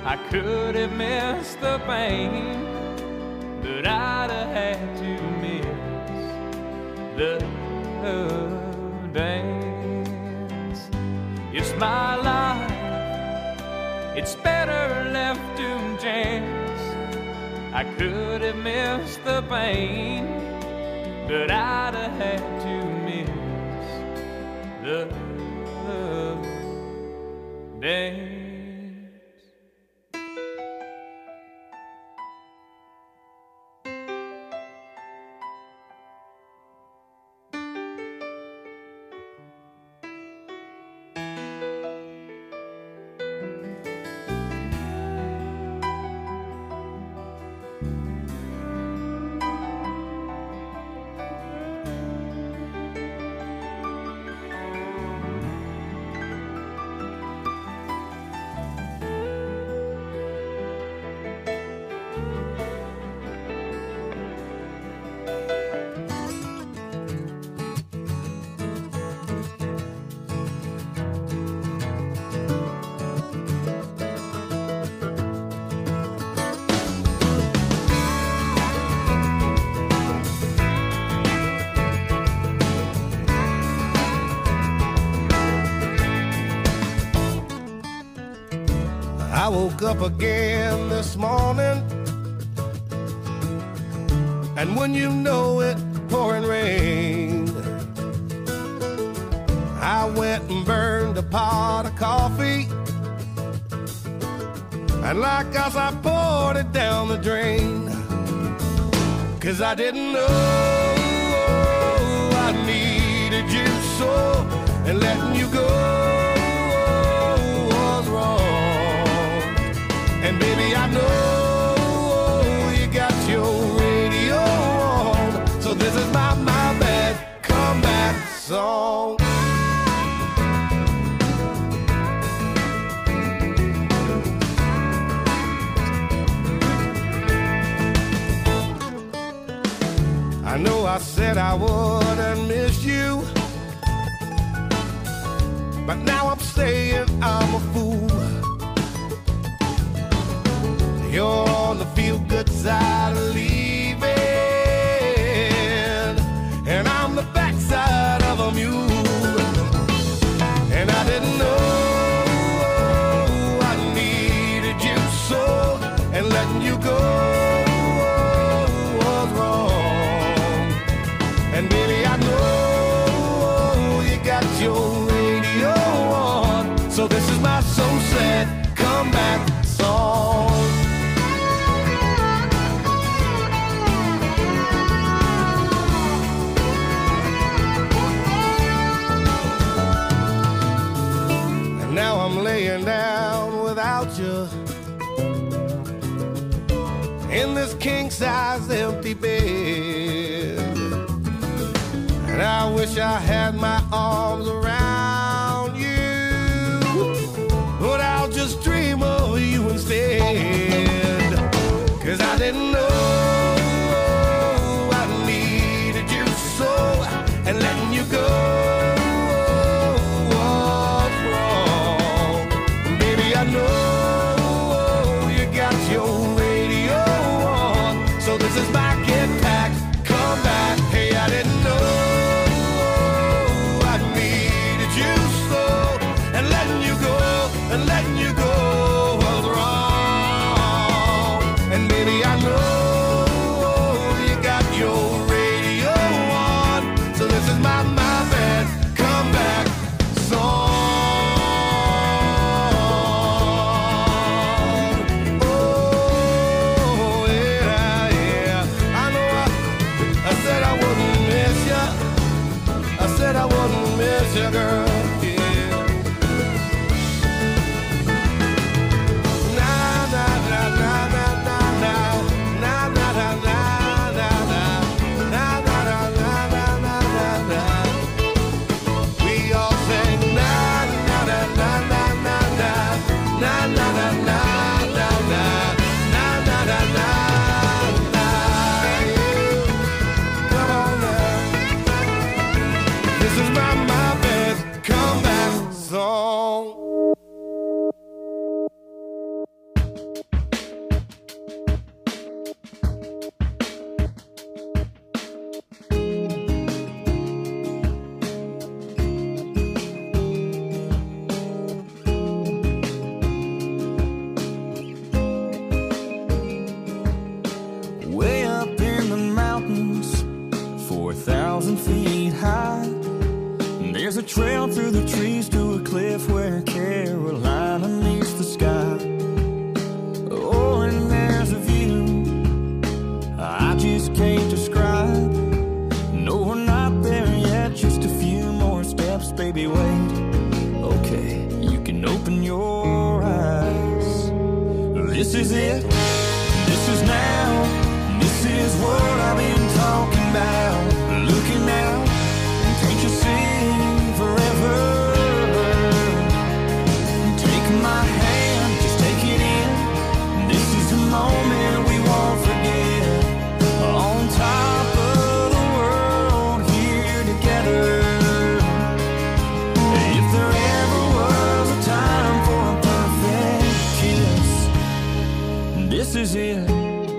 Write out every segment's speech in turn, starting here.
I could have missed the pain, but I'd have had to miss the dance. It's my life, it's better left to chance. I could have missed the pain, but I'd have had to miss the dance. I woke up again this morning, and when you know it, pouring rain. I went and burned a pot of coffee, and like us I poured it down the drain. 'Cause I didn't know I needed you so, and letting you go was wrong. And baby, I know you got your radio on, so this is my bad comeback song. I know I said I wouldn't miss you, but now I'm saying I'm a fool. You're on the feel-good side of leaving, and I'm the backside of a mule. And I didn't know I needed you so, and letting you go was wrong. And baby, I know you got your radio on, so this is my so sad comeback song. Now I'm laying down without you in this king-size empty bed, and I wish I had my arms around you, but I'll just dream of you instead. 'Cause I didn't know I needed you so, and letting you go I know you got your radio on, so this is my get back, come back. Hey, I didn't know I need trail through the trees to a cliff where Carolina meets the sky. Oh, and there's a view I just can't describe. No, we're not there yet, just a few more steps, baby, wait. Okay, you can open your eyes. This is it, this is now, this is what I've been talking about. Looking out, can't you see forever? Take my hand, just take it in. This is the moment we won't forget. On top of the world, here together. If there ever was a time for a perfect kiss, this is it.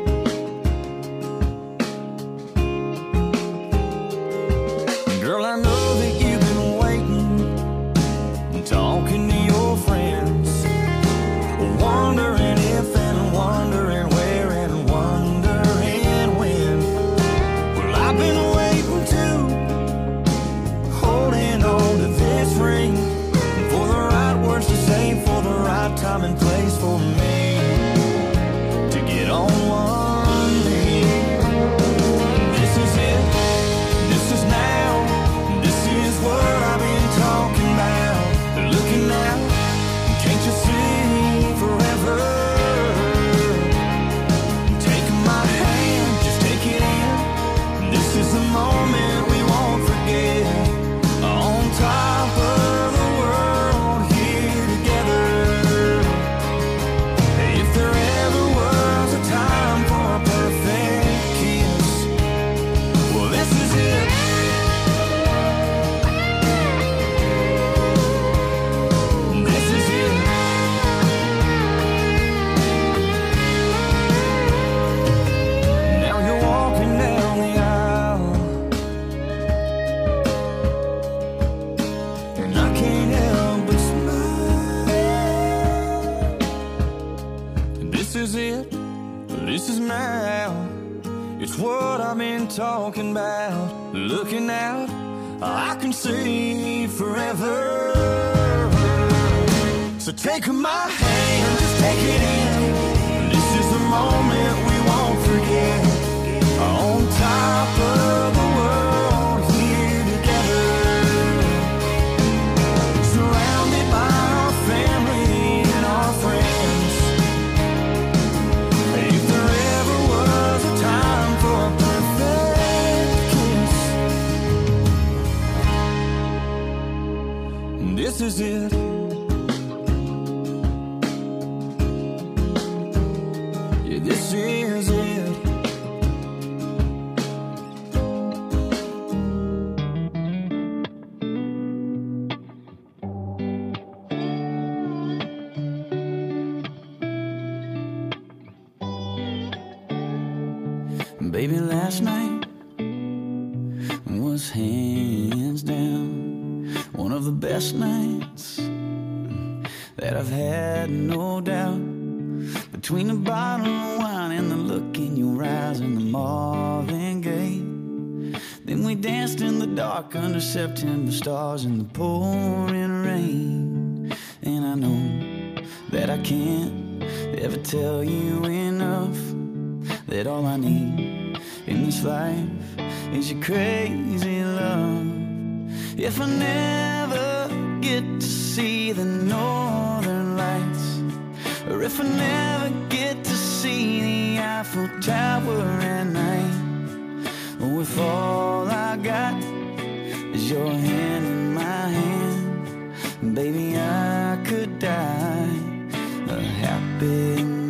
Girl, I know that you've been waiting, talking to your friends, wondering if and wondering where and wondering when. Well, I've been waiting too, holding on to this ring, for the right words to say, for the right time and place for me to get on one knee. This is it, this is now, this is what I've been talking about. Looking out, can't you see forever? Take my hand, just take it in. This is the moment we won't forget. On top of the world, here together. If there ever was a time for a perfect kiss, well, this is it. This is it. Now you're walking down the aisle, and I can't help but smile. This is it, this is now. It's what I've been talking about. Looking out, I can see forever. So take my hand, just take it in. This is the moment we won't forget. On top of the world, here together. Surrounded by our family and our friends. If there ever was a time for a perfect kiss, this is it. Yeah, this is it. Baby, last night was hands down one of the best nights that I've had, no doubt. Between the bottle of wine and the look in your eyes and the Marvin Gaye, then we danced in the dark under September stars in the pouring rain. And I know that I can't ever tell you enough that all I need in this life is your crazy love. If I never get to see the northern lights, or if I never get to see the Eiffel Tower at night, or if all I got is your hand in my hand, baby, I could die a happy man.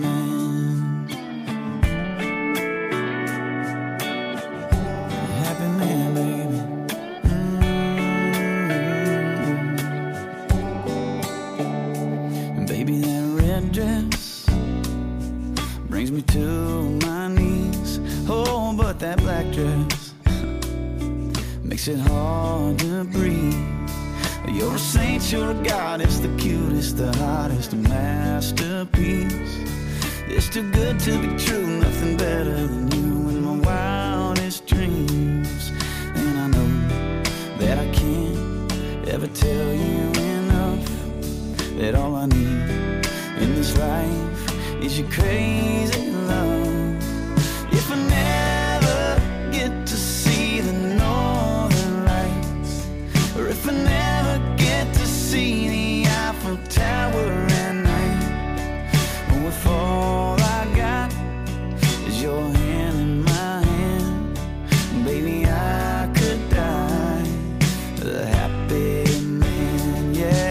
Brings me to my knees. Oh, but that black dress makes it hard to breathe. You're a saint, you're a goddess, the cutest, the hottest, a masterpiece. It's too good to be true, nothing better than you in my wildest dreams. And I know that I can't ever tell you enough that all I need in this life is your crazy love. If I never get to see the northern lights, or if I never get to see the Eiffel Tower at night, or if all I got is your hand in my hand, baby, I could die a happy man, yeah.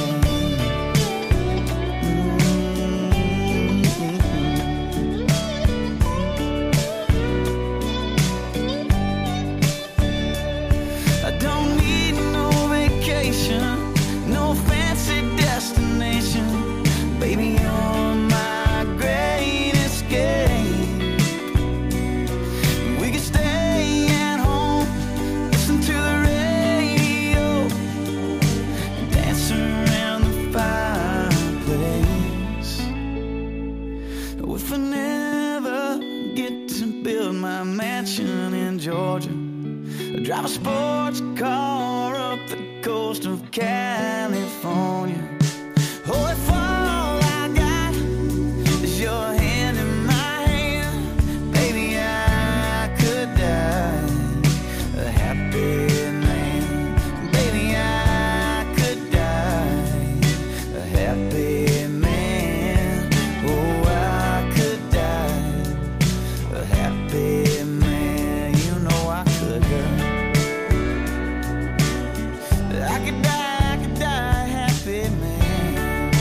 I don't need no vacation, no fancy destination, baby, you're my great escape. We could stay at home, listen to the radio, dance around the fireplace. If I never get to build my mansion in Georgia, drive a sports car up the coast of California, oh, if all I got is your hand in my hand, baby, I could die a happy man. Baby, I could die a happy man. Oh, I could die a happy man. You know I could die. I could die a happy man.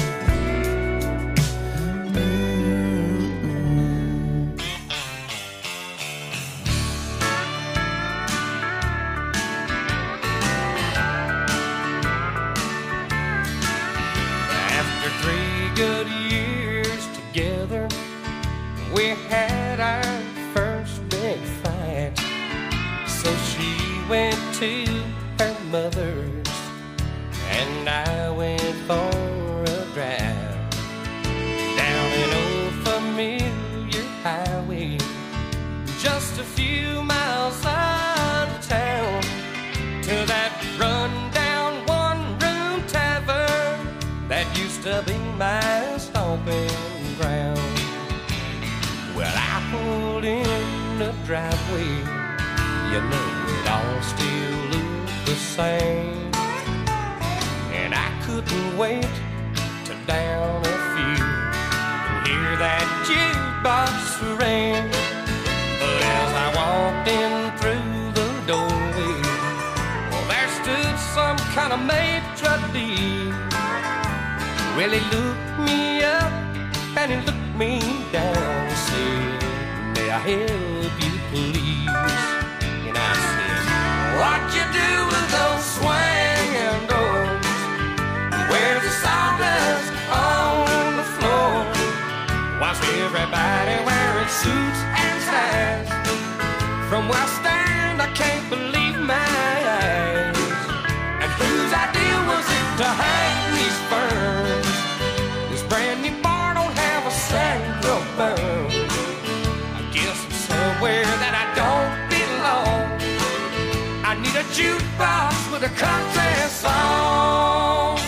After 3 good years together, we had our first big fight. So she went to her mother's, and I went for a drive down an old familiar highway, just a few miles out of town, to that run-down one-room tavern that used to be my stomping ground. Well, I pulled in the driveway, you know it all still looked the same, and I couldn't wait to down a few and hear that jukebox ring. But as I walked in through the doorway, well, there stood some kind of maitre d'. Well, he looked me up and he looked me down and said, "May I help you, please?" And I said, "What you do with those swinging doors? Where's the sawdust on the floor? Why's everybody wearing suits and ties? From where I stand, I can't believe my eyes. And whose idea was it to hang these ferns? This brand new bar don't have a single burn. I guess I'm somewhere that I don't belong. I need a jukebox with a country song."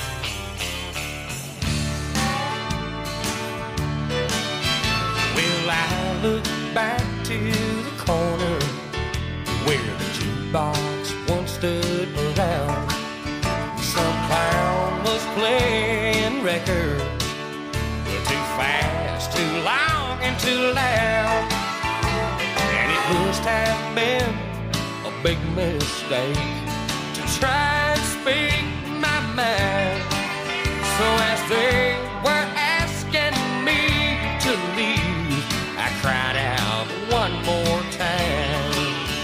Well, I look back to the corner where the jukebox once stood around. Some clown was playing records, too fast, too long, and too loud. And it must have been a big mistake to try and speak my mind. So as they were asking me to leave, I cried out one more time,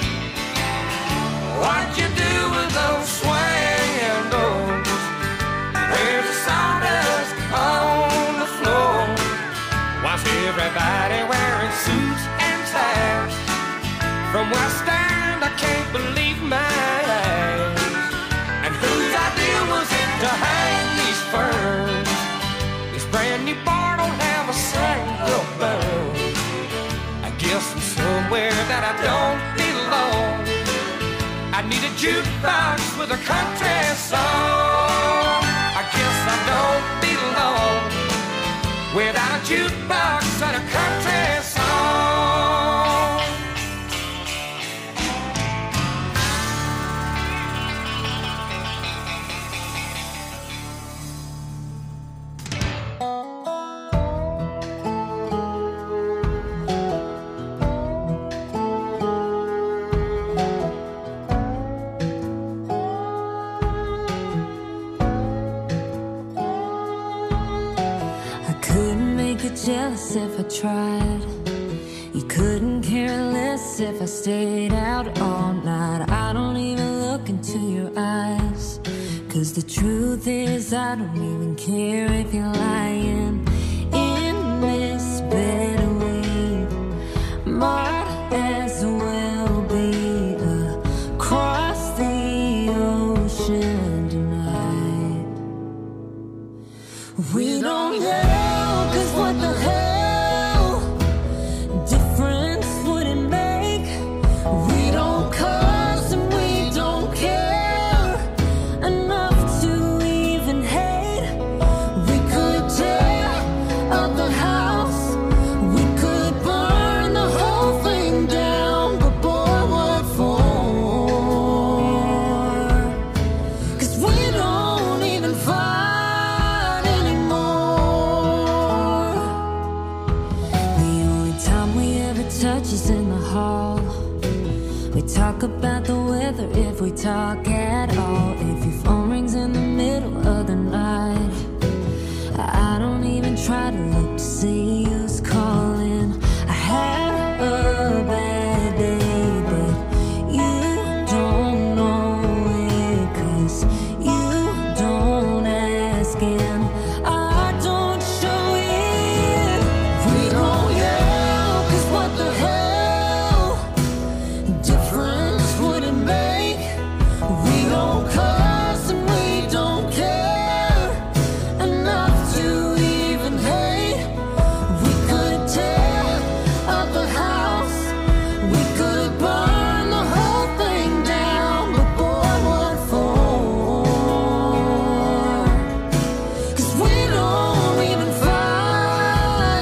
"What'd you do with those swinging doors? Where's the sawdust on the floor? Why's everybody wearing suits and ties? From where I stand, I can't believe my eyes. And whose idea was it to hang these ferns? This brand new bar don't have a single burn. I guess I'm somewhere that I don't belong. I need a jukebox with a country song. I guess I don't belong without a jukebox and a country song. Jealous if I tried. You couldn't care less if I stayed out all night. I don't even look into your eyes, 'cause the truth is I don't even care if you're lying in this bed. We might as well be across the ocean tonight. We don't know, 'cause what the hell difference would it make? We don't cuss and we don't care enough to even hate. We could tear up the house, we could burn the whole thing down, but boy, what for? 'Cause we don't even fight anymore. The only time we ever touch is in the hall. We talk about the weather if we talk at all. If your phone rings in the middle of the night, I don't even try to look to see who's calling. I had a bad day, but you don't know it, 'cause you don't ask and I don't show it. We don't yell, 'cause what the hell difference would it make? We don't cuss and we don't care enough to even hate. We could tear up the house, we could burn the whole thing down, but boy, what for? 'Cause we don't even fight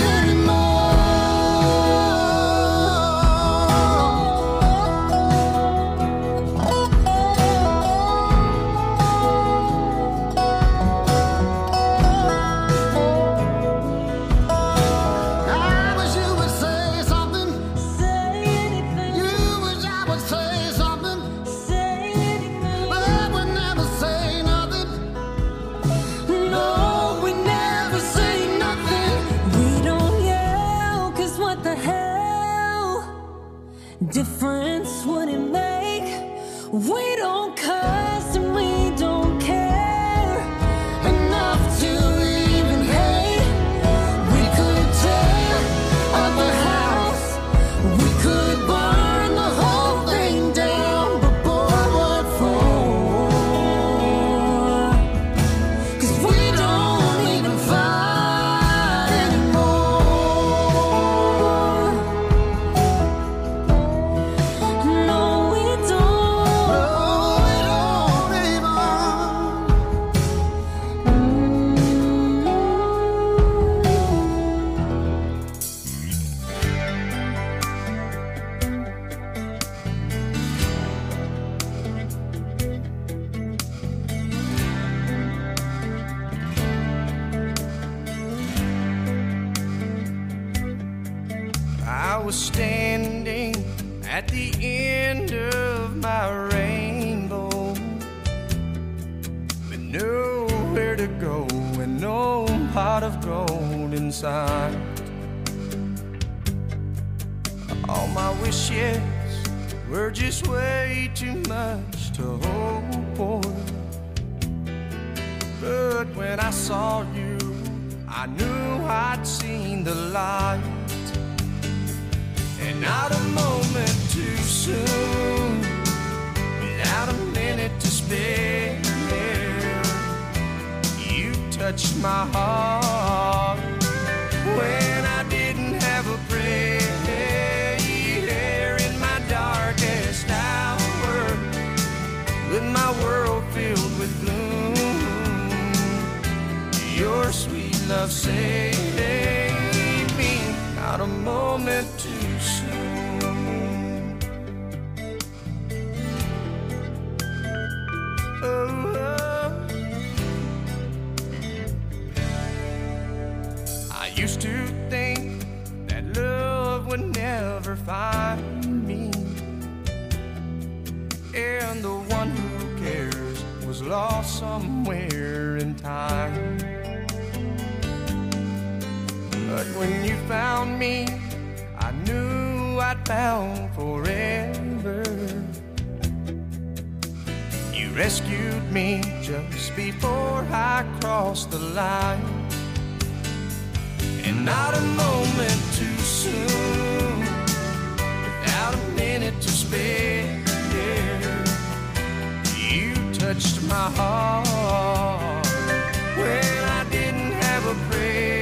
I wish you would say something. Say anything. You wish I would say something. Say anything. But I would never say nothing. No, we never say nothing. We don't yell, 'cause what the hell difference would it make? We don't cuss and we don't care enough to even hate. We could tear up the house, we could burn the whole thing down, but boy, what for? 'Cause we don't even fight anymore. No, we don't. No, we don't even. I was standing at the end of my rainbow, with nowhere to go and no pot of gold inside. All my wishes were just way too much to hope for. But when I saw you, I knew I'd seen the light. And not a moment too soon, without a minute to spare, you touched my heart when I didn't have a prayer. In my darkest hour, love saved me, not a moment too soon. I used to think that love would never find me, and the one who cares was lost somewhere in time. But when you found me, I knew I'd found forever. You rescued me just before I crossed the line, and not a moment too soon, without a minute to spare. You touched my heart when I didn't have a prayer.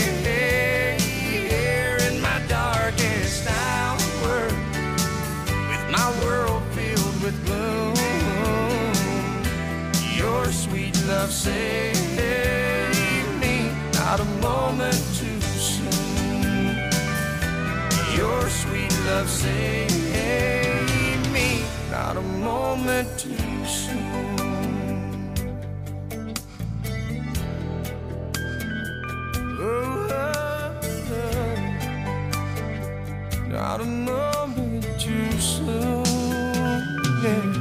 In my darkest hour, with my world filled with gloom, your sweet love saved me, not a moment too soon. Your sweet love saved me, not a moment too soon. Not a moment too soon, yeah.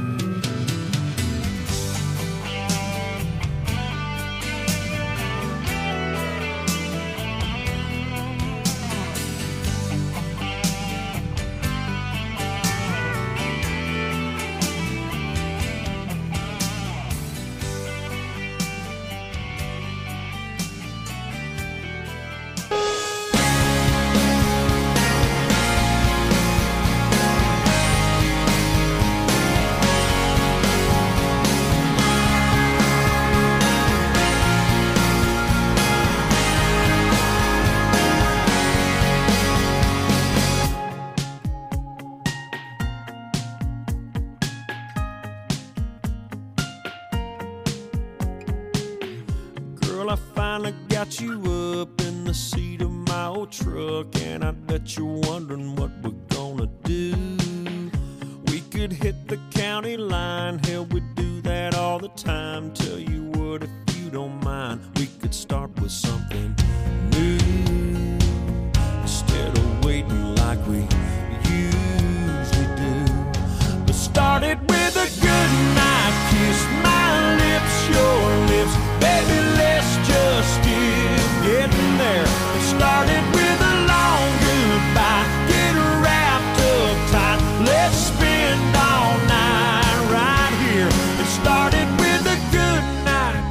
Girl, I finally got you up in the seat of my old truck, and I bet you're wondering what we're gonna do. We could hit the county line, hell, we do that all the time. Tell you what, if you don't mind, we could start with something new, instead of waiting like we usually do. But start it with a good night kiss, my lips, your lips, baby, let's just get in there. Start it with a long goodbye, get wrapped up tight, let's spend all night right here. And start it with a good night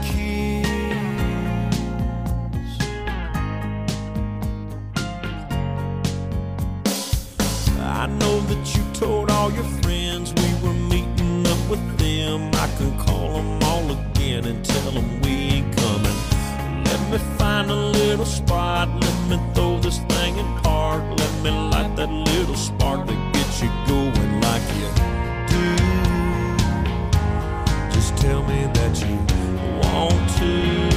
kiss. I know that you told all your friends we were meeting up with them. I can call them all again and tell them we ain't coming. Let me find a little spot, let me throw this thing in park, let me light that little spark that gets you going like you do. Just tell me that you want to.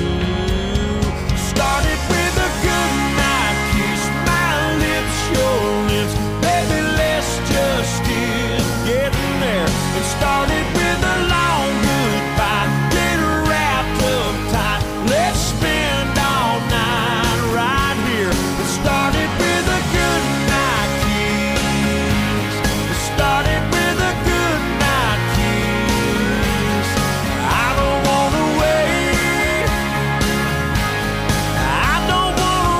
Start it with a good night kiss, my lips, your lips, baby, let's just get in there. And start it with a long goodbye, get wrapped up tight, let's spend all night right here. And start it with a good night kiss, start it with a good night kiss. I don't wanna wait, I don't wanna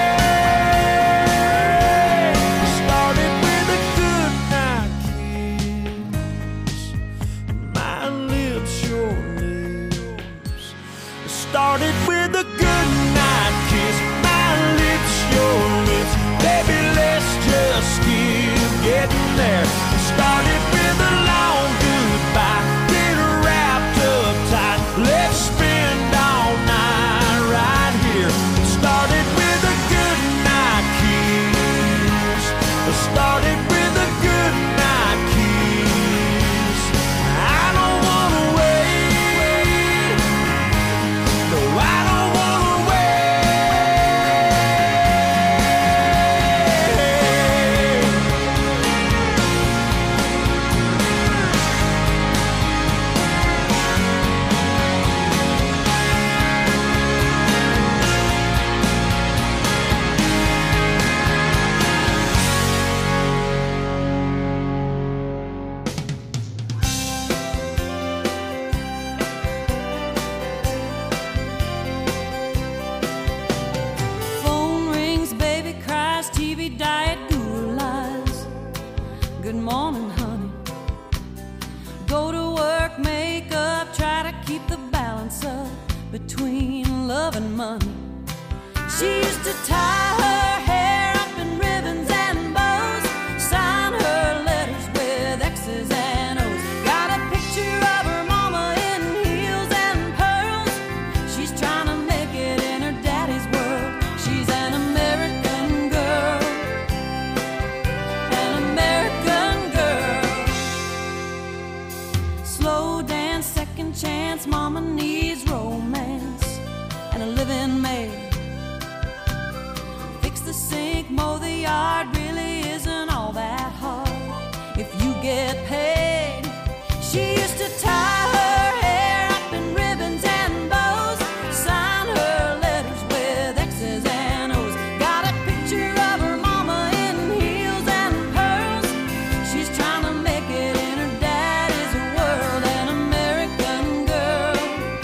wait. Start it with a good night kiss, my lips, your lips. Start it with a good night kiss, my lips, your lips, baby, let's just get in there. Start it with a long goodbye, get wrapped up tight, let's spend all night right here. Start it with a good night kiss, start it with a good night kiss. I don't wanna wait, no, I don't wanna wait. She used to tie her hair up in ribbons and bows, sign her letters with X's and O's. Got a picture of her mama in heels and pearls. She's trying to make it in her daddy's world. She's an American girl, an American girl. Slow dance, second chance, mama needs romance and a living maid. Fix the sink, mow the yard, really isn't all that hard if you get paid. She used to tie her hair up in ribbons and bows, sign her letters with X's and O's. Got a picture of her mama in heels and pearls. She's trying to make it in her daddy's world. An American girl,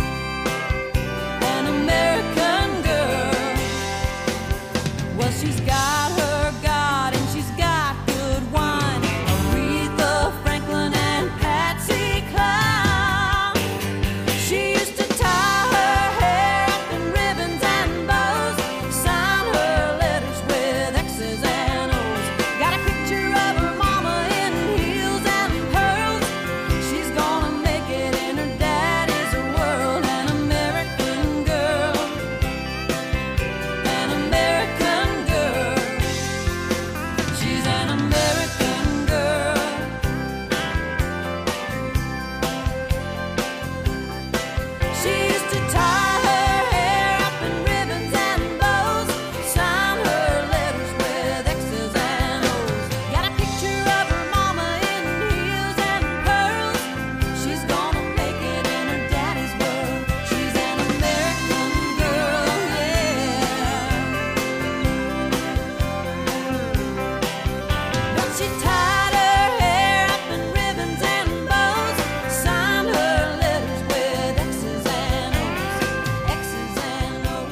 an American girl. Well, she's got her God and she's got good wine. Aretha Franklin and Patsy Cline. She used to tie her hair up in ribbons and bows, sign her letters with X's and O's. Got a picture of her mama in heels and pearls. She's gonna make it in her daddy's world. An American girl, an American girl. She's an American girl. She used to tie her hair up in ribbons and bows, sign her letters with X's and O's. Got a picture of her mama in heels and pearls. She's gonna make it in her daddy's world. She's an American girl, yeah. But she tied her hair up in ribbons and bows, signed her letters with X's and O's, X's and O's.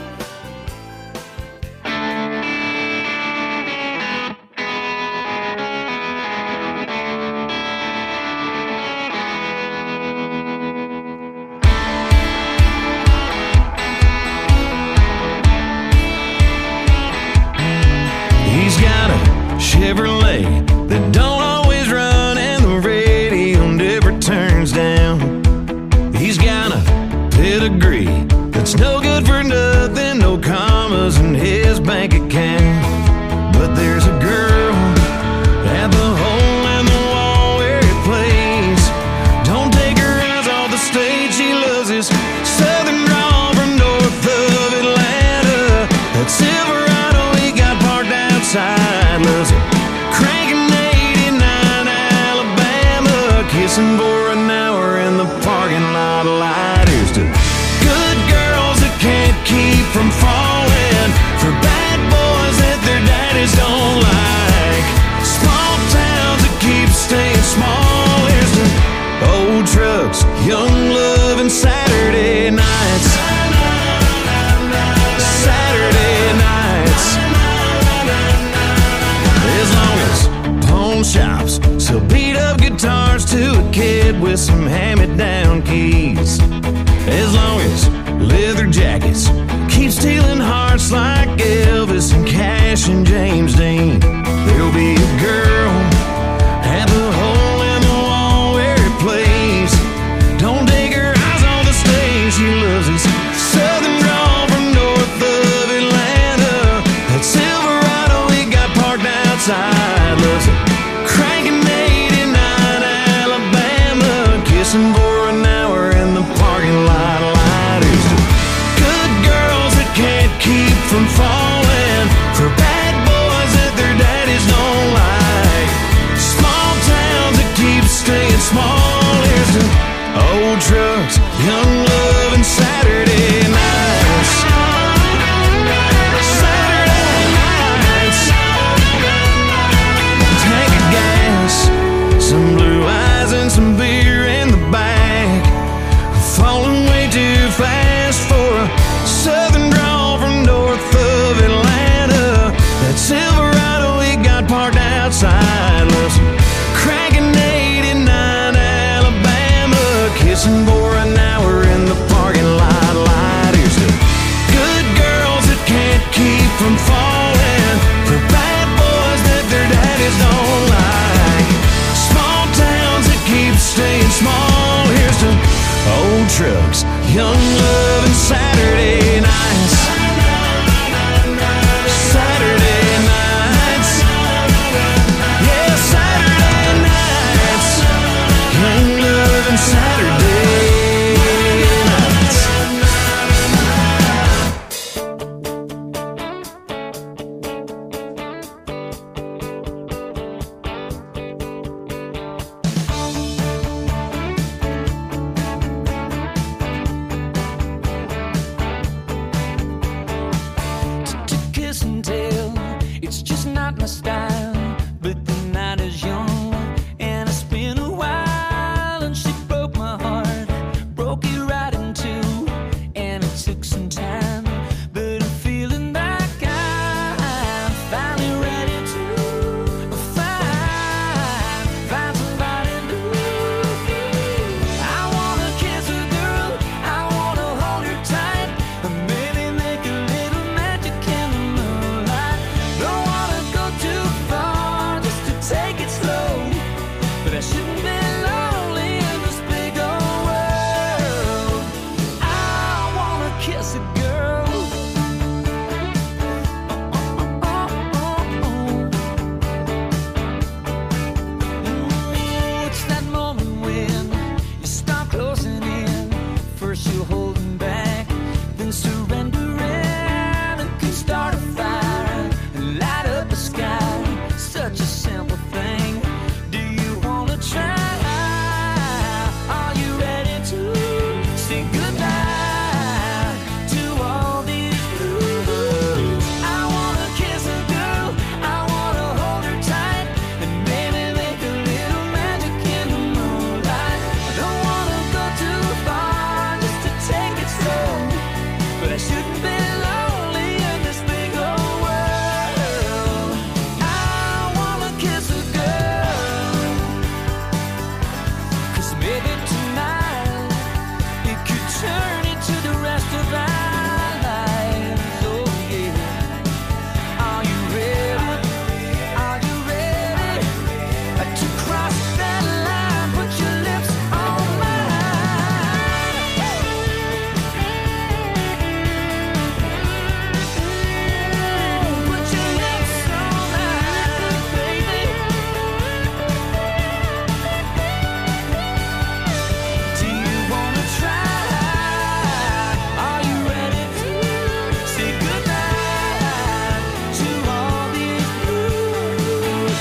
He's got a Chevrolet that don't always run, and the radio never turns down. He's got a pedigree that's no good for nothing, no commas in his bank account. But there's a girl at the hole in the wall where he plays. Don't take her eyes off the stage, she loves his southern drawl from north of Atlanta. That Silverado he got parked outside, loves it cranking 89 Alabama, kissing for an hour in the parking lot light. Here's to good girls that can't keep from falling for bad boys that their daddies don't like, small towns that keep staying small. Here's to old trucks, young love, and Saturday nights. Saturday nights. As long as pawn shops sell beat up guitars to a kid with some hand-me-down keys, as long as leather jackets keep stealing hearts like Elvis and Cash and James Dean, there'll be a girl at the hole in the wall where he plays. Don't take her eyes on the stage, she loves his southern drawl from north of Atlanta. That Silverado he got parked outside, loves it cranking 89 Alabama, kissing for an hour in the parking lot light. Here's to good girls that can't keep from falling for bad boys that their daddies don't like, small towns that keep staying small. Here's to old trucks, young love, and Saturday nights. Saturday nights. Tank of gas, some blue eyes and some beer in the back, falling way too fast for a southern drawl from north of Atlanta. That Silverado he got parked outside, loves cranking 89 Alabama, kissing for an hour in the parking lot light. from falling for bad boys that their daddies don't like. Small towns that keep staying small. Here's to old trucks, young love, and Saturday nights. Saturday nights. Yeah, Saturday nights. Young love and Saturday nights. To kiss and tell, it's just not my style. But the night is young, and it's been a while. And she broke my heart, broke it right in two, and it took some time. But I'm feeling like I'm finally ready to find somebody new. I wanna kiss a girl, I wanna hold her tight, and maybe make a little magic in the moonlight. Don't wanna go too far, just to take it slow, but I shouldn't be lonely in this big old world. I wanna kiss a girl. It's that moment when you start closing in. First you're holding back, then surrendering. It can start a fire and light up the sky. Such a simple thing. Do you wanna try? Are you ready to say goodbye to all these blues? I wanna kiss a girl, I wanna hold her tight, and maybe make a little magic in the moonlight. I don't wanna go too far, just to take it slow, but I shouldn't be lonely in this big old world. I wanna kiss a girl, 'cause maybe tonight it could turn into the rest of our lives. Oh yeah. Are you ready? Are you ready to cross that line? Put your lips on mine. Put your lips on mine, baby. Do you wanna try? Are you ready to say goodbye to all these blues?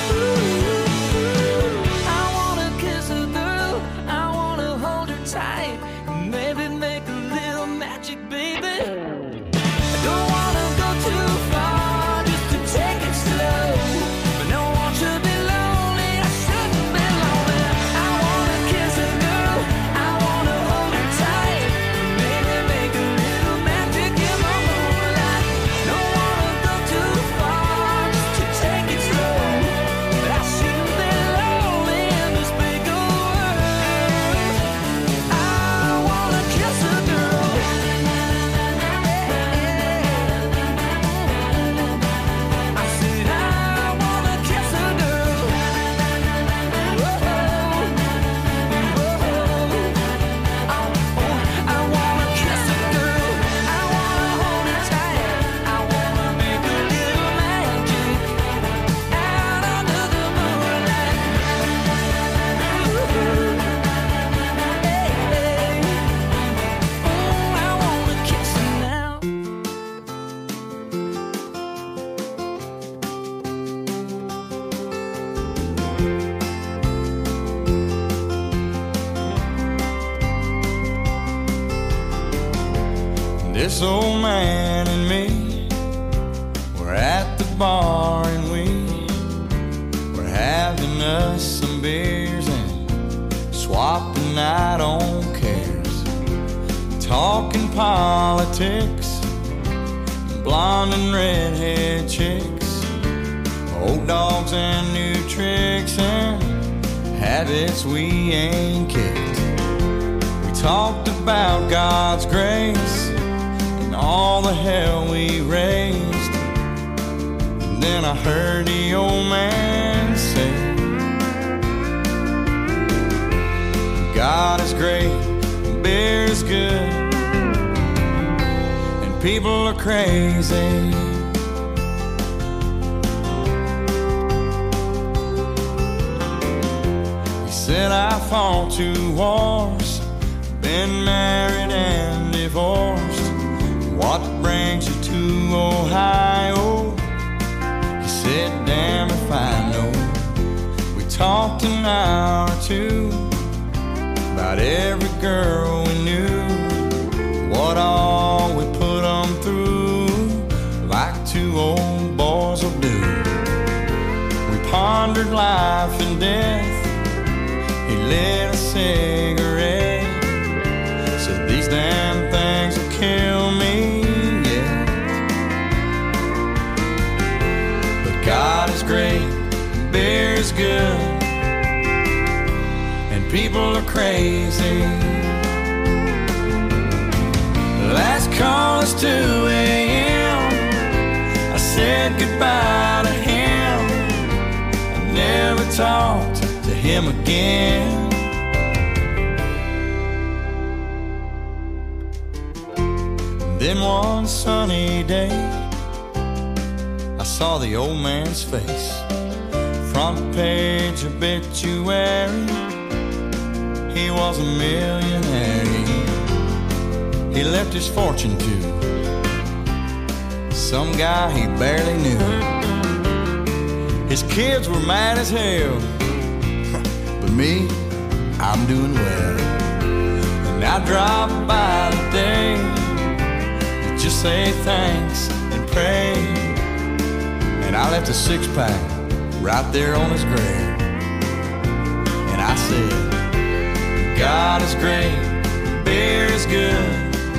I wanna kiss a girl, I wanna hold her tight, and maybe make a little magic, baby. I don't wanna go too far, just to take it slow, but no one should be lonely, I shouldn't be lonely. I wanna kiss a girl, I wanna hold her tight, maybe make a little magic in the moonlight. Don't wanna go too far, just to take it slow, but I shouldn't be lonely in this big old world. I wanna kiss a girl. I said I wanna kiss a girl. I wanna kiss a girl. I wanna hold her tight. I wanna make a little magic out under the moonlight. I wanna kiss her now. This old man and me were at the bar and we were having us some beers and swapping out on cares, talking politics, blonde and redhead chicks, old dogs and new tricks and habits we ain't kicked. We talked about God's grace and all the hell we raised, Then I heard the old man say, God is great, beer is good, and people are crazy. He said, I fought 2 wars, been married and divorced. What brings you to Ohio? He said, damn if I know. We talked an hour or 2 about every girl we knew, what all we put them through, like 2 old boys will do. We pondered life and death. He lit a cigarette, said these damn things will kill me, yeah. But God is great, beer is good, and people are crazy. Last call is 2 a.m. I said goodbye to him. I never talked to him again. Then one sunny day, I saw the old man's face. Front page obituary, he was a millionaire. He left his fortune to some guy he barely knew. His kids were mad as hell, but me, I'm doing well. And I dropped by today to just say thanks and pray. And I left a 6-pack right there on his grave. And I said, God is great, beer is good,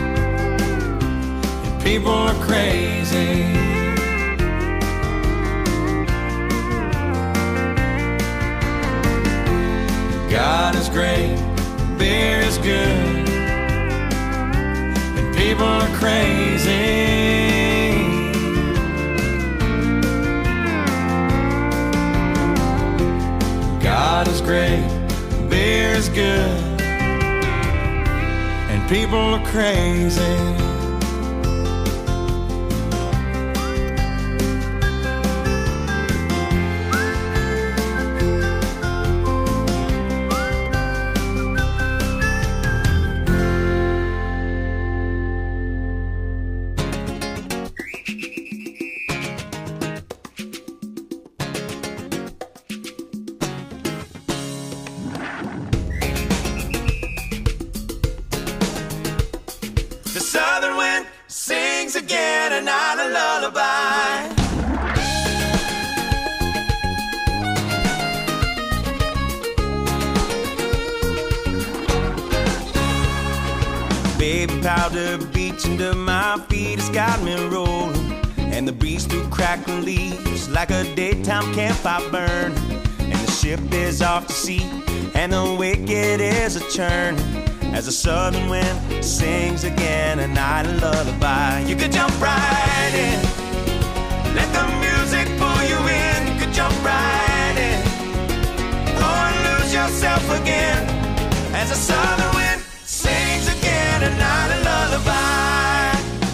and people are crazy. God is great, beer is good, and people are crazy. God is great, beer is good, and people are crazy. Baby powder beats under my feet has got me rolling, and the breeze through crackling leaves like a daytime campfire burn. And the ship is off to sea, and the wicked is a churn, as the southern wind sings again a night lullaby. You could jump right in, let the music pull you in. You could jump right in, or lose yourself again, as the southern wind sings again a night lullaby.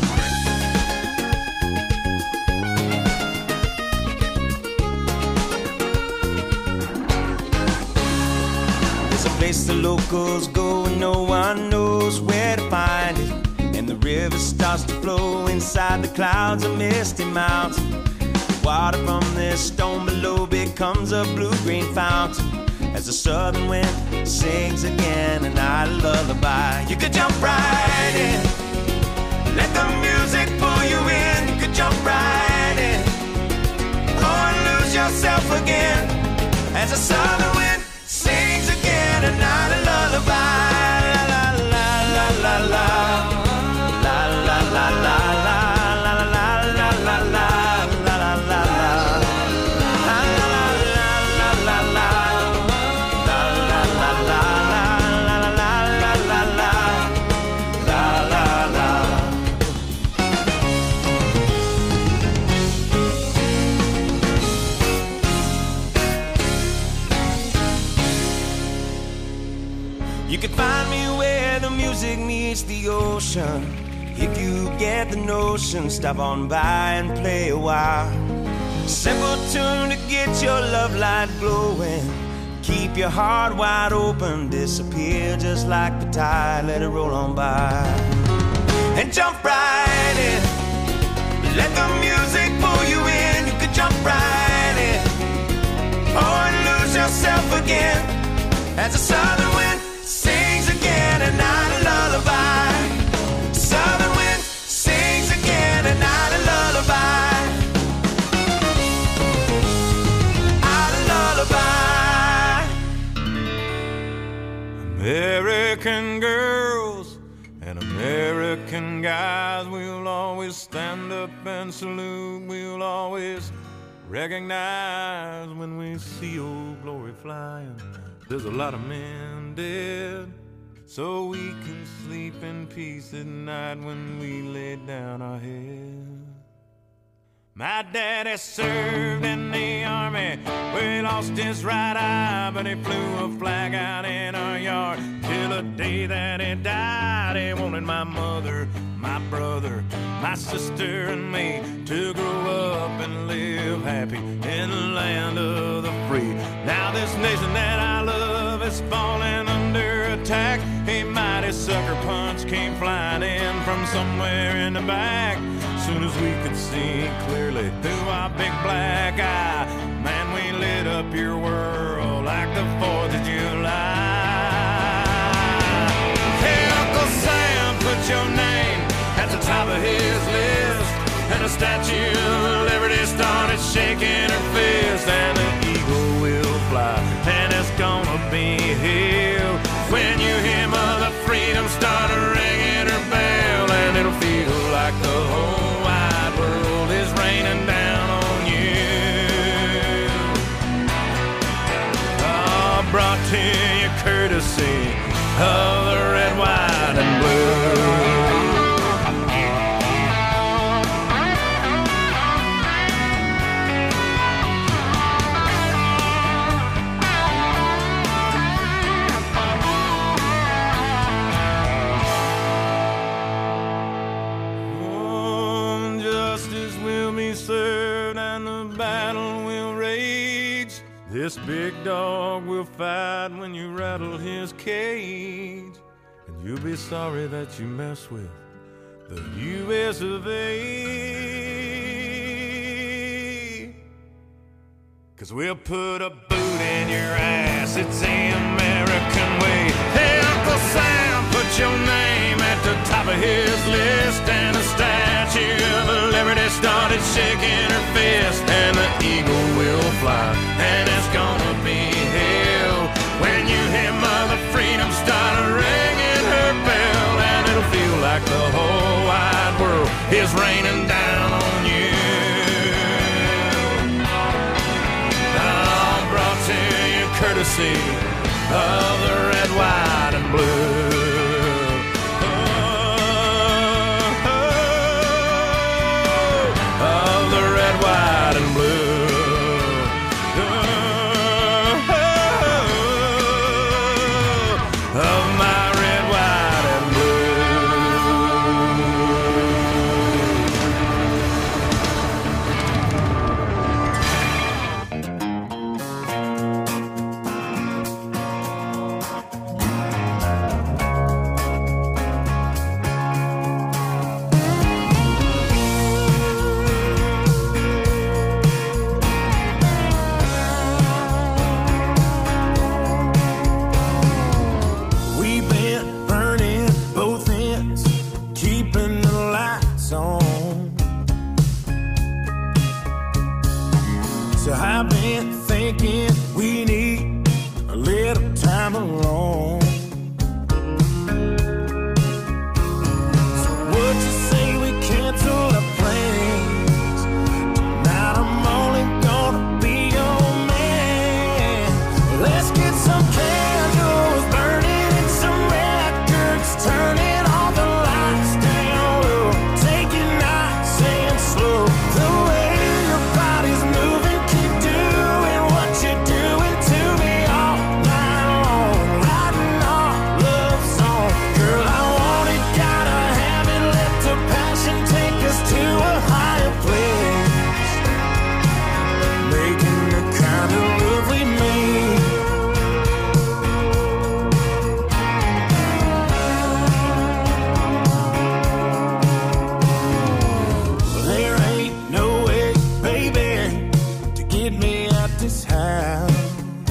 There's a place the locals go and no one knows where to find it, and the river starts to flow inside the clouds of misty mountain. The water from this stone below becomes a blue-green fountain, as the southern wind sings again a night lullaby. You could jump right in, let the music pull you in. You could jump right in, or lose yourself again, as the southern wind sings again a night lullaby. La la la la la la la la la la. reach the ocean. If you get the notion, stop on by and play a while. Simple tune to get your love light glowing. Keep your heart wide open, disappear just like the tide, let it roll on by. And jump right in, let the music pull you in. You could jump right in, or lose yourself again, as the southern wind sings again, a night a lullaby. Southern wind sings again, a night a lullaby. American girls and American guys, we'll always stand up and salute. We'll always recognize when we see old glory flying. There's a lot of men dead, so we can sleep in peace at night when we lay down our head. My daddy served in the army, where he lost his right eye, but he flew a flag out in our yard till the day that he died. He wanted my mother, my brother, my sister and me to grow up and live happy in the land of the free. Now this nation that I love is falling under attack. A mighty sucker punch came flying in from somewhere in the back. Soon as we could see clearly through our big black eye, man, we lit up your world like the 4th of July. Hey, Uncle Sam, put your name at the top of his list, and the Statue of Liberty started shaking her fist, and the eagle will fly, and it's gonna be here when you hear Mother Freedom start ringing her bell, and it'll feel like the whole wide world is raining down on you. Oh, brought to you courtesy of the red, white, and blue. This big dog will fight when you rattle his cage, and you'll be sorry that you mess with the U.S. of A. 'Cause we'll put a boot in your ass, it's the American way. Hey, Uncle Sam, put your name at the top of his list, and the Statue of Liberty started shaking her fist, and the eagle will fly, and it's gonna be hell when you hear Mother Freedom start ringing her bell, and it'll feel like the whole wide world is raining down on you. All brought to you courtesy of the red, white, and blue. White and blue. Of my red, white, and riding this house.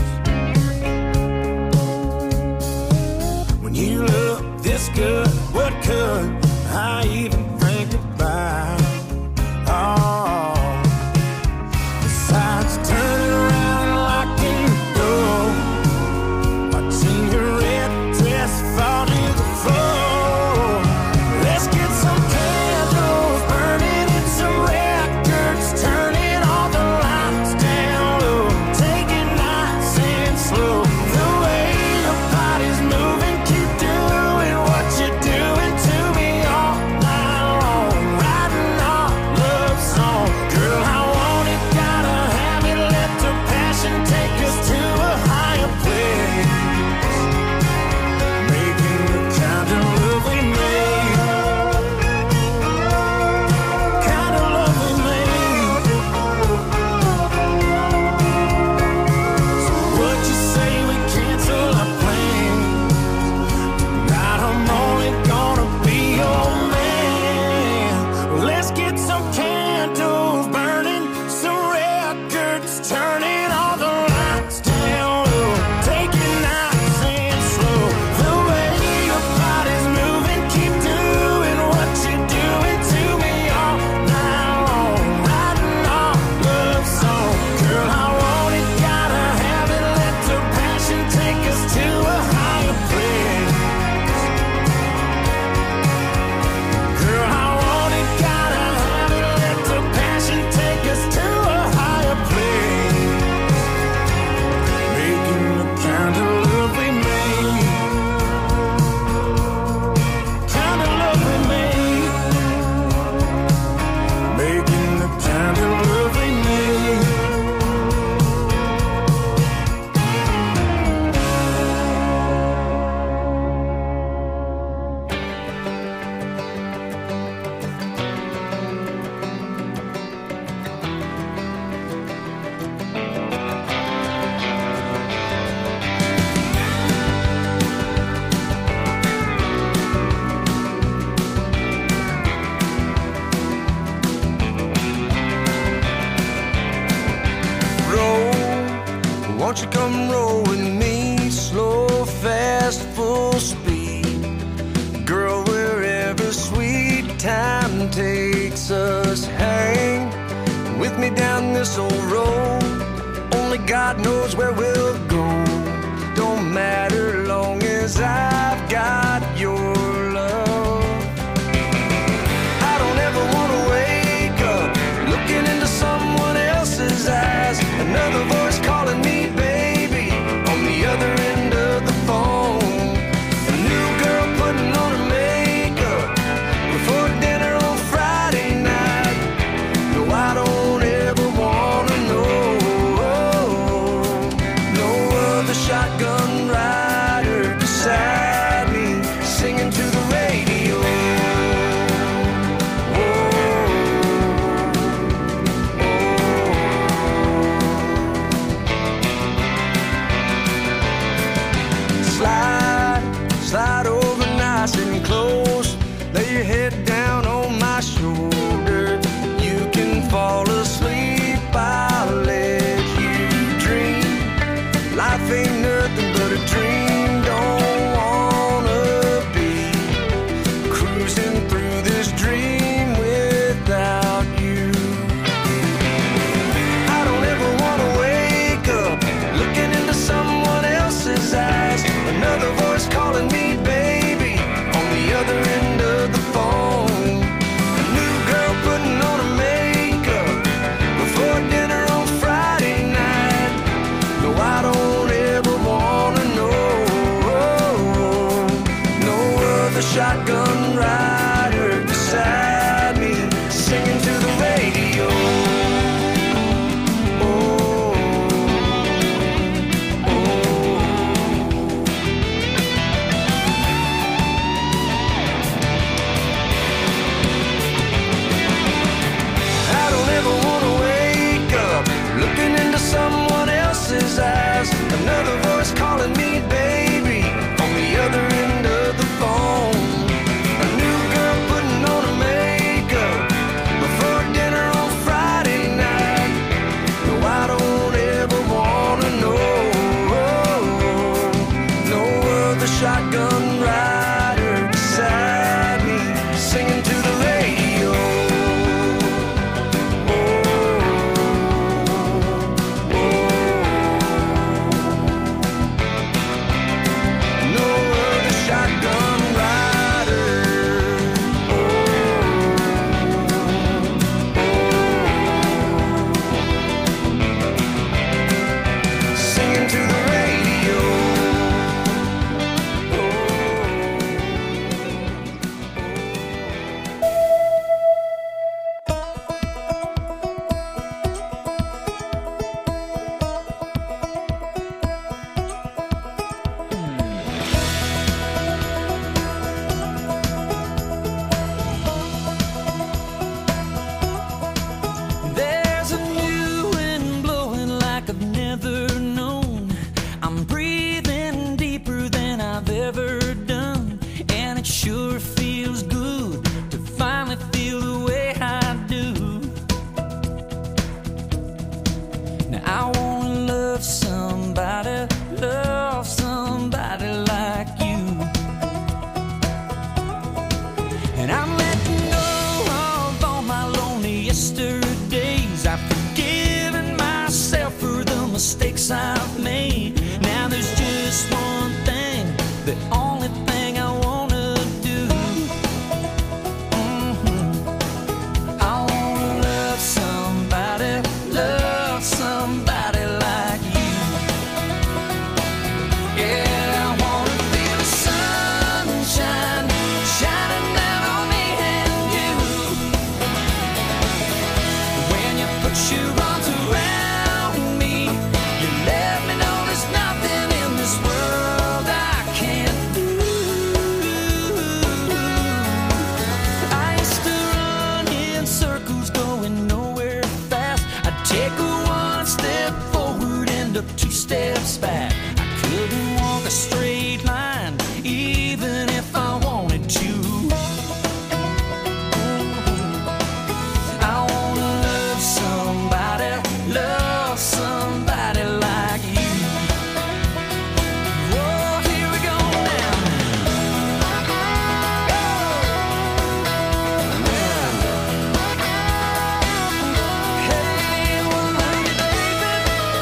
When you look this good, what could I even think about? Oh, besides turning around and locking the door, watching your red dress fall to the floor. Let's get some candles burning and some records, turning all the lights down low, take it nice and slow. The way your body's moving, keep doing what you're doing to me all night long, writing our love song. Girl, I want it, gotta have it, let the passion take us to a higher place, making the kind of love we made, kind of love we made. So what you say we cancel our plans? Tonight I'm only gonna be your man. Let's get some candles burning, some records turning, all the lights down low, take it nice and slow. The way your body's moving, keep doing what you're doing to me all night long, writing our love song. Girl, I want it, gotta have it, let the passion take us to a higher place. Girl, I want it, gotta have it, let the passion take us to a higher place, making the kind of love we made, kind of love we made, making the kind of love we made. Roll, won't you come roll with me? Slow, fast, full speed. Girl, wherever sweet time takes us, hang with me down this old road. Only God knows where we'll go. Don't matter long as I've got your love. I don't ever wanna wake up looking into someone else's eyes. Another voice calling me baby on the other end of the phone. A new girl putting on her makeup before dinner on Friday night. No, I don't ever wanna know. No other shotgun rider beside me, singing steps back. I couldn't walk a straight line, even if I wanted to. I wanna love somebody like you. Oh, here we go now. Hey, well, love you, baby.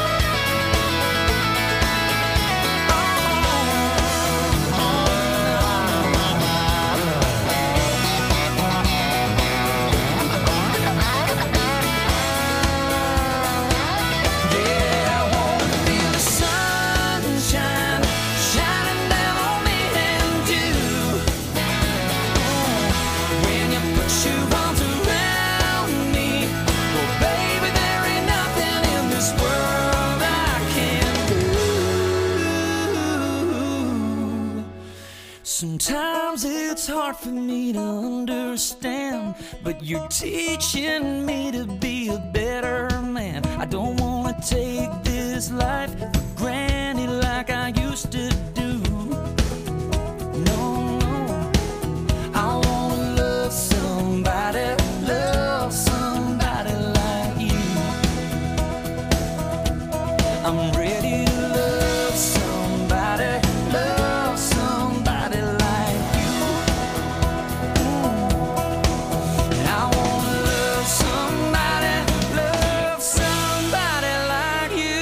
Yeah, I wanna feel the sunshine shining down on me and you. When you put your arms around me, oh baby, there ain't nothing in this world I can't do. Sometimes it's hard for me to understand, but you're teaching me to be a better man. I don't wanna take this life for granted like I used to do. No, no. I wanna love somebody like you. I'm ready to love somebody like you. I wanna love somebody like you.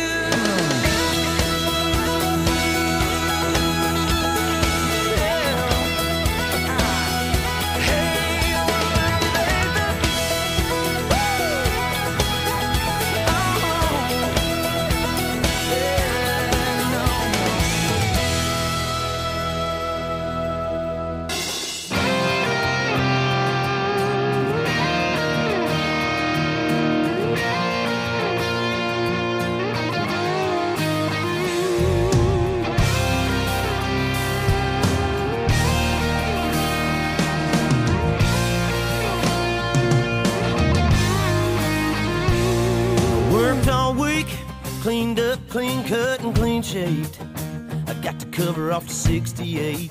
Worked all week, cleaned up, clean cut, and clean shaved. I got to cover off to 68.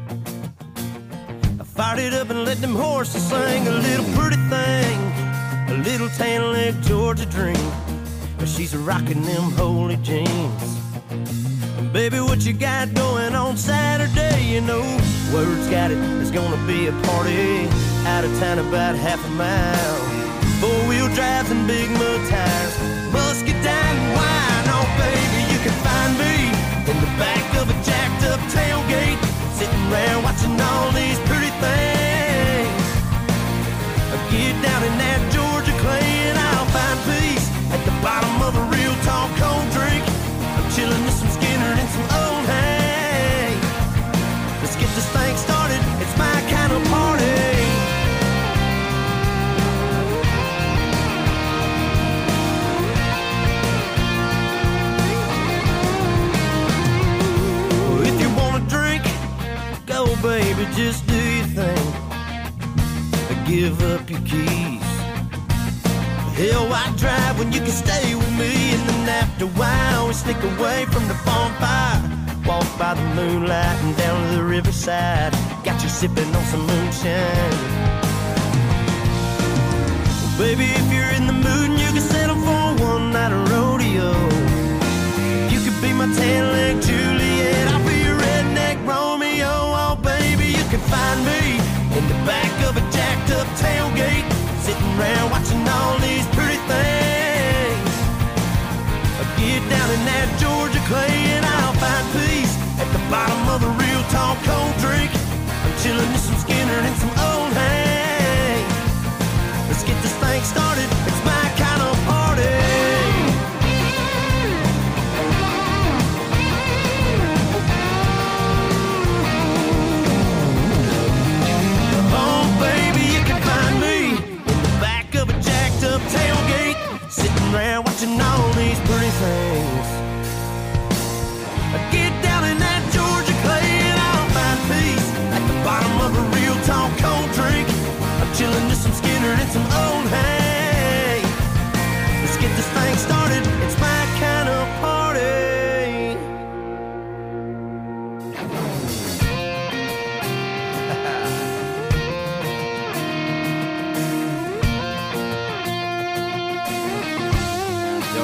I fired it up and let them horses sing a little pretty thing, a little tan leg Georgia dream. But she's rocking them holy jeans. And baby, what you got going on Saturday? You know, word's got it, there's gonna be a party out of town about half a mile. Four-wheel drives and big mud tires, muscadine and wine. Oh, baby, you can find me in the back of a jacked-up tailgate, sitting around watching all these pretty things. I get down in that Georgia clay and I'll find peace at the bottom of a real tall cold drink. I'm chilling with some Skinner and some old hay. Let's get this thing started, it's my kind of party. Baby, just do your thing. Give up your keys. Hell, why drive when you can stay with me? And then after a while, we sneak away from the bonfire, walk by the moonlight and down to the riverside. Got you sipping on some moonshine. Well, baby, if you're in the mood and you can settle for one night of rodeo, you could be my tan-leg Juliet, I'll be your redneck Romeo. Oh, baby, you can find me in the back of a jacked-up tailgate, sitting around watching all these pretty things. I get down in that Georgia clay and I'll find peace at the bottom of a real tall cold drink. I'm chilling with some Skinner and some old hay. Let's get this thing started, it's my kind of party. Oh, baby, you can find me in the back of a jacked-up tailgate, sitting around watching all these pretty things. I get down in that Georgia clay and I'll find peace at the bottom of a real tall cold drink. I'm chilling with some Skinner and some old hay. Let's get this thing started, it's my kind of party.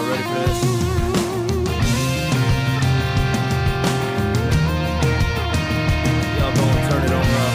ready for this? Y'all go and turn it on up.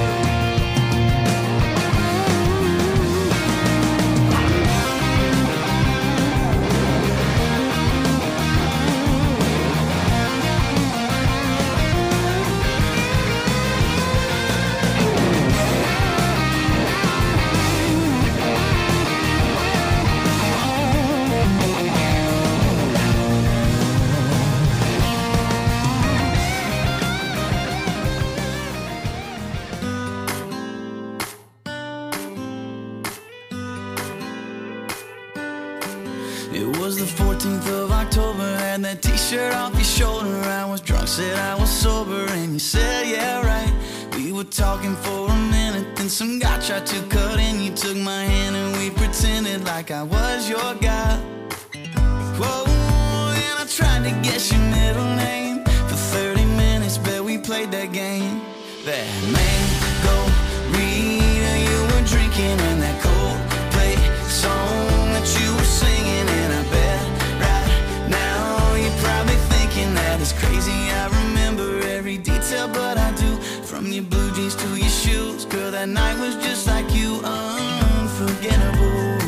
It was the 14th of October, had that t-shirt off your shoulder. I was drunk, said I was sober, and you said, yeah, right. We were talking for a minute, then some guy tried to cut in. You took my hand and we pretended like I was your guy. Whoa, and I tried to guess your middle name. For 30 minutes, bet we played that game. That mango Rita you were drinking, and that Coldplay song that you were singing. And I bet right now you're probably thinking that it's crazy I remember every detail, but I do. From your blue jeans to your shoes, girl, that night was just like you, unforgettable.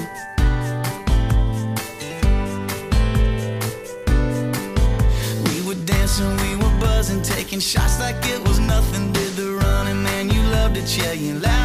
We were dancing, we were buzzing, taking shots like it was nothing. Did the running, man, you loved it, yeah, you laughed.